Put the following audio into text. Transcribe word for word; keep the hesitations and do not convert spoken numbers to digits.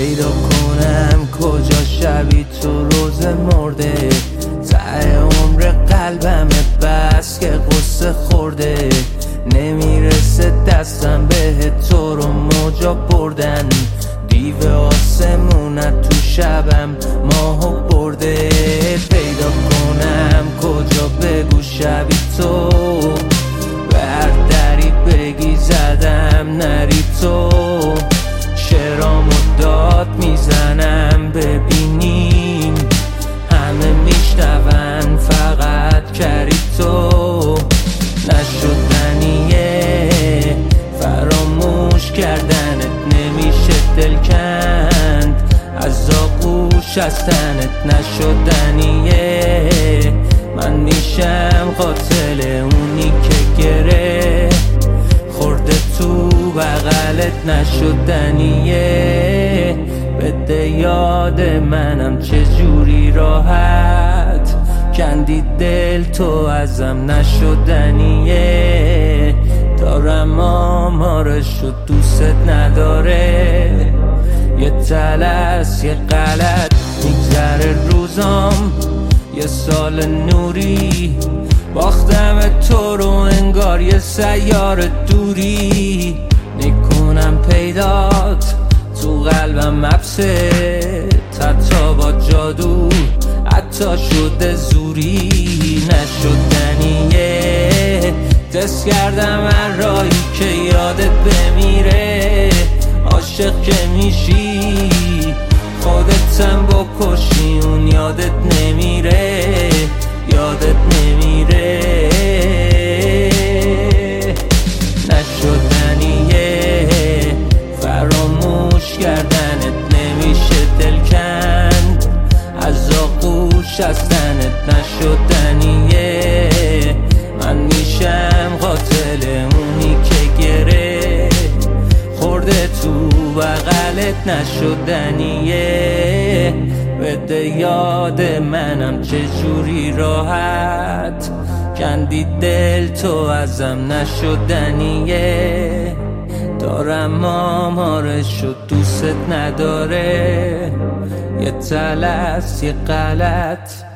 پیدا کنم کجا شبی تو روز مرده، ته عمر قلبم بس که قصه خورده، نمیرسه دستم به تو رو موجا بردن، دیو آسمونت تو شبم ماهو برده. پیدا کنم کجا بگو شبی تو، بر دری بگی زدم نری تو، شعرامو داد میزنم ببینیم همه میشنون فقط کری تو، نشدنیه فراموش کردنت، نمیشه دل کند از آغوش از تنت، نشدنیه من میشم قاتل اونی که گره خورده تو بغلت، نشدنیه بده یاد منم چجوری راحت کندی دل تو ازم، نشدنیه دارم آمارش و دوست نداره، یه تلس یه غلط میگذره روزام، یه سال نوری باختم تو رو انگار یه سیار دوری، میکنم پیدات تو قلبم حبسه، حتی با جادو حتی شده زوری، نشدنیه دست کردم هر راهی که یادت بمیره، عاشق که میشی خودتم بکشی اون یادت نمیره، یادت نمیره، نشدنیه فراموش کردنت، نمیشه دل کند از آغوش از تنت، نشدنیه من میشم قاتل اونی که گره خورده تو بغلت، نشدنیه بده یاد منم چجوری راحت کندی دل تو ازم، نشدنیه دارم آمارش و دوست نداره، یه تلس یه غلط